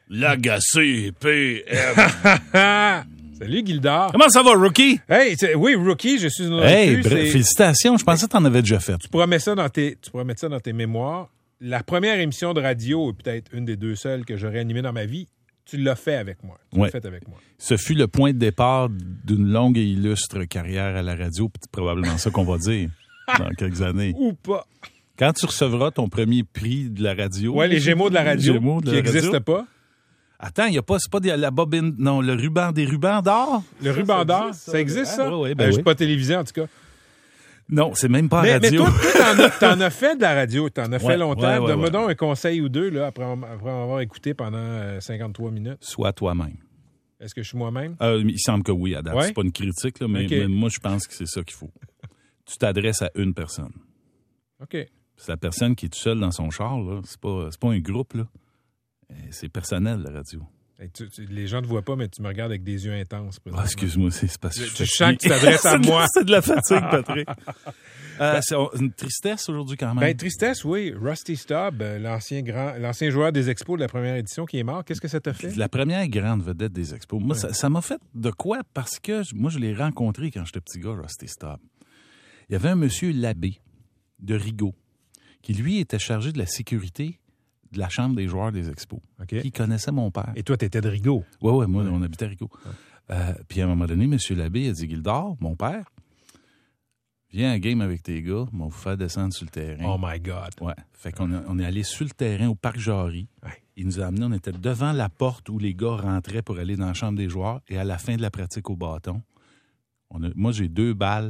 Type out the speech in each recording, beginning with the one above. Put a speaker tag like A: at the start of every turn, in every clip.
A: L'agacé PM.
B: Salut, Gildor.
A: Comment ça va, Rookie?
B: Hey, oui, Rookie, je suis une
A: Hey, félicitations. Je pensais que tu en avais déjà fait.
B: Tu pourras mettre ça dans tes mémoires. La première émission de radio, est peut-être une des deux seules que j'aurais animée dans ma vie, tu l'as fait avec moi. Tu l'as fait avec moi.
A: Ce fut le point de départ d'une longue et illustre carrière à la radio, puis c'est probablement ça qu'on va dire dans quelques années.
B: Ou pas.
A: Quand tu recevras ton premier prix de la radio...
B: Oui, les Gémeaux de la radio, qui n'existent pas.
A: Attends, il n'y a pas, c'est pas la bobine, non, le ruban des rubans d'or?
B: Le ruban d'or, ça existe, ça?
A: Oui,
B: Je suis pas télévisé, en tout cas.
A: Non, c'est même pas radio.
B: Mais toi, t'en as fait de la radio, t'en as fait longtemps. Donne-moi donc un conseil ou deux, là, après avoir écouté pendant 53 minutes.
A: Sois toi-même.
B: Est-ce que je suis moi-même?
A: Il semble que oui, à date. C'est pas une critique, là, mais moi, je pense que c'est ça qu'il faut. Tu t'adresses à une personne.
B: OK.
A: C'est la personne qui est toute seule dans son char, là. C'est pas un groupe, là. C'est personnel, la radio.
B: Hey, les gens ne te voient pas, mais tu me regardes avec des yeux intenses.
A: Excuse-moi, c'est parce que
B: je sens que tu t'adresses à moi.
A: C'est de la fatigue, Patrick. C'est une tristesse aujourd'hui, quand même.
B: Tristesse, oui. Rusty Staub, l'ancien joueur des Expos de la première édition qui est mort. Qu'est-ce que ça t'a fait?
A: La première grande vedette des Expos. Moi, ça m'a fait de quoi? Parce que moi, je l'ai rencontré quand j'étais petit gars, Rusty Staub. Il y avait un monsieur Labbé de Rigaud qui, lui, était chargé de la sécurité de la chambre des joueurs des Expos.
B: Okay.
A: Qui connaissait mon père.
B: Et toi, t'étais de Rigaud?
A: Oui, moi, on habitait à Rigaud. Puis à un moment donné, M. Labbé a dit, Gildor, mon père, viens à game avec tes gars, on va vous faire descendre sur le terrain.
B: Oh my God!
A: Ouais. Fait qu'on est allé sur le terrain au Parc Jarry. Ouais. Il nous a amenés, on était devant la porte où les gars rentraient pour aller dans la chambre des joueurs. Et à la fin de la pratique au bâton, moi, j'ai 2 balles,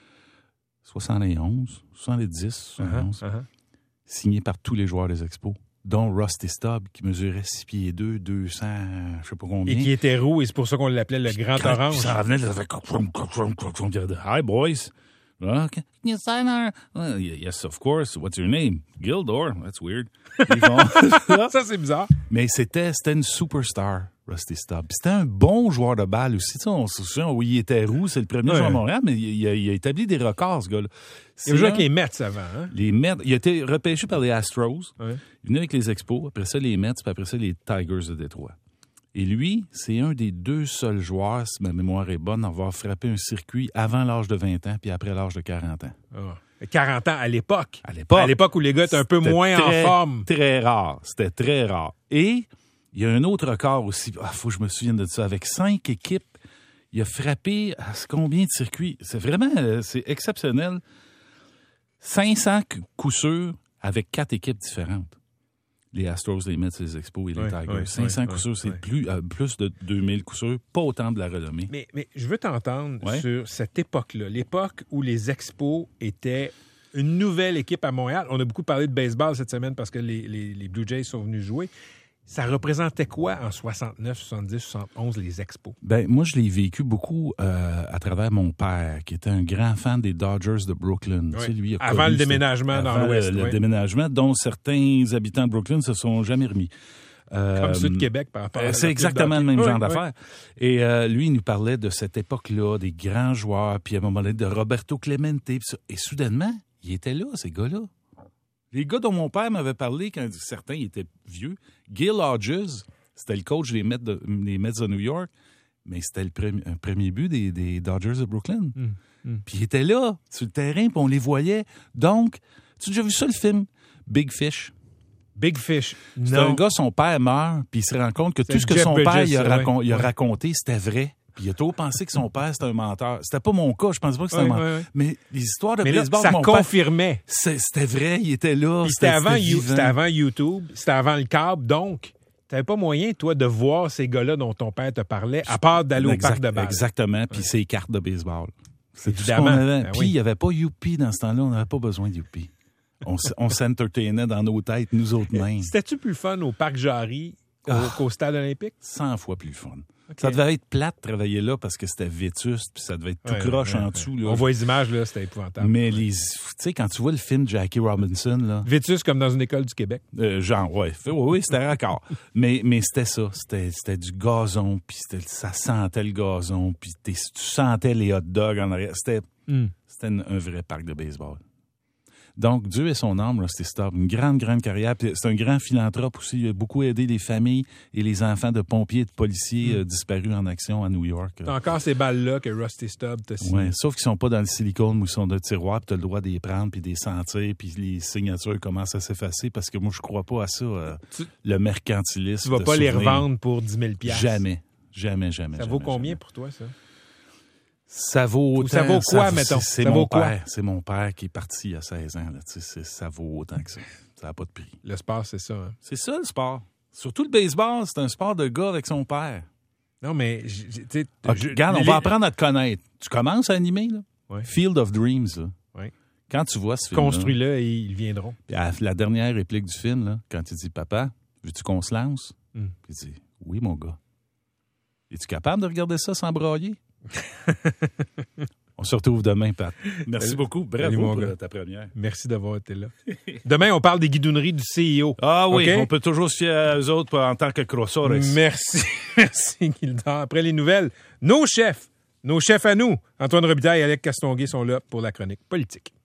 A: 71, 70, 71, signées par tous les joueurs des Expos, dont Rusty Staub, qui mesurait 6 pieds 2, 200, je sais pas combien.
B: Et qui était roux, et c'est pour ça qu'on l'appelait le Grand Orange.
A: Ça revenait, ça fait... Hi, boys. Okay. Can you sign our... Yes, of course. What's your name? Gildor. That's weird.
B: Ça, c'est bizarre.
A: Mais c'était une superstar, Rusty Staub. C'était un bon joueur de balle aussi. Tu sais, on se souvient où il était roux, c'est le premier joueur à Montréal, mais il a établi des records, ce gars-là.
B: Il a joué avec les Mets avant. Hein?
A: Les Mets. Il a été repêché par les Astros. Ouais. Il venait avec les Expos, après ça les Mets, puis après ça les Tigers de Détroit. Et lui, c'est un des 2 seuls joueurs, si ma mémoire est bonne, à avoir frappé un circuit avant l'âge de 20 ans puis après l'âge de 40 ans.
B: Oh. 40 ans à l'époque.
A: À l'époque
B: où les gars étaient un peu moins en forme.
A: Très rare. C'était très rare. Et il y a un autre record aussi. Faut que je me souvienne de ça. Avec 5 équipes, il a frappé à combien de circuits? C'est exceptionnel. 500 coups sûrs avec 4 équipes différentes. Les Astros, les Mets, les Expos et les Tigers. 500 coups sûrs, c'est plus de 2000 coups sûrs, pas autant de la renommée.
B: Mais je veux t'entendre sur cette époque-là, l'époque où les Expos étaient une nouvelle équipe à Montréal. On a beaucoup parlé de baseball cette semaine parce que les Blue Jays sont venus jouer. Ça représentait quoi en 69, 70, 71, les Expos?
A: Moi, je l'ai vécu beaucoup à travers mon père, qui était un grand fan des Dodgers de Brooklyn.
B: Oui.
A: Tu sais, lui,
B: avant le déménagement dans l'Ouest.
A: Le déménagement, dont certains habitants de Brooklyn se sont jamais remis.
B: Comme ceux de Québec, par rapport à
A: c'est exactement le même genre d'affaires. Et lui, il nous parlait de cette époque-là, des grands joueurs, puis à un moment donné, de Roberto Clemente. Et soudainement, il était là, ces gars-là. Les gars dont mon père m'avait parlé, quand certains étaient vieux, Gil Hodges, c'était le coach des Mets de New York, mais c'était un premier but des Dodgers de Brooklyn. Puis il était là, sur le terrain, puis on les voyait. Donc, tu as déjà vu ça, le film Big Fish?
B: Big Fish, non.
A: C'est un gars, son père meurt, puis il se rend compte que tout ce que son père il a raconté, c'était vrai. Puis il a toujours pensé que son père, c'était un menteur. C'était pas mon cas, je pensais pas que c'était un menteur. Mais les histoires de baseball
B: ça
A: de mon
B: confirmait.
A: Père, c'était vrai, il était là.
B: C'était avant YouTube, c'était avant le câble, donc t'avais pas moyen, toi, de voir ces gars-là dont ton père te parlait, à part d'aller au parc de balle.
A: Exactement, puis ses cartes de baseball. C'est tout ce qu'on avait. Puis il n'y avait pas Youpi dans ce temps-là, on n'avait pas besoin de Youpi. On s'entertainait dans nos têtes, nous autres mêmes.
B: C'était-tu plus fun au parc Jarry qu'au stade olympique? 100
A: fois plus fun. Okay. Ça devait être plate de travailler là parce que c'était vétuste puis ça devait être tout croche en dessous. Là.
B: On voit les images, là, c'était épouvantable.
A: Mais tu sais, quand tu vois le film Jackie Robinson, là.
B: Vétuste comme dans une école du Québec.
A: Oui, c'était raccord. mais c'était ça. C'était du gazon, puis ça sentait le gazon, puis tu sentais les hot dogs en arrière. C'était un vrai parc de baseball. Donc, Dieu et son âme, Rusty Staub, une grande, grande carrière. Puis c'est un grand philanthrope aussi. Il a beaucoup aidé les familles et les enfants de pompiers et de policiers disparus en action à New York.
B: T'as encore ces balles-là que Rusty Staub t'a signé.
A: Oui, sauf qu'ils sont pas dans le silicone où ils sont de tiroir, puis t'as le droit de les prendre, puis de les sentir, puis les signatures commencent à s'effacer, parce que moi, je crois pas à ça, le mercantilisme.
B: Tu vas pas les revendre pour 10 000 $.
A: Jamais.
B: Ça vaut combien pour toi, ça?
A: Ça vaut autant.
B: Ça vaut quoi, mettons?
A: C'est mon père. C'est mon père qui est parti il y a 16 ans. Là. Ça vaut autant que ça. Ça n'a pas de prix.
B: Le sport, c'est ça. Hein?
A: C'est ça, le sport. Surtout le baseball, c'est un sport de gars avec son père.
B: Non, mais...
A: Regarde, on va apprendre à te connaître. Tu commences à animer, là?
B: Ouais.
A: Field of Dreams, là.
B: Ouais.
A: Quand tu vois ce film
B: construis-le et ils viendront.
A: Puis à la dernière réplique du film, là, quand il dit « Papa, veux-tu qu'on se lance? » Puis il dit « Oui, mon gars. » Es-tu capable de regarder ça sans brailler? On se retrouve demain, Pat. Merci beaucoup. Bravo pour ta première.
B: Merci d'avoir été là. Demain, on parle des guidonneries du CIO.
A: Ah oui, okay? On peut toujours se fier à eux autres en tant que crosseurs.
B: Merci. Merci, Gildor. Après les nouvelles, nos chefs à nous, Antoine Robitaille et Alec Castonguay sont là pour la chronique politique.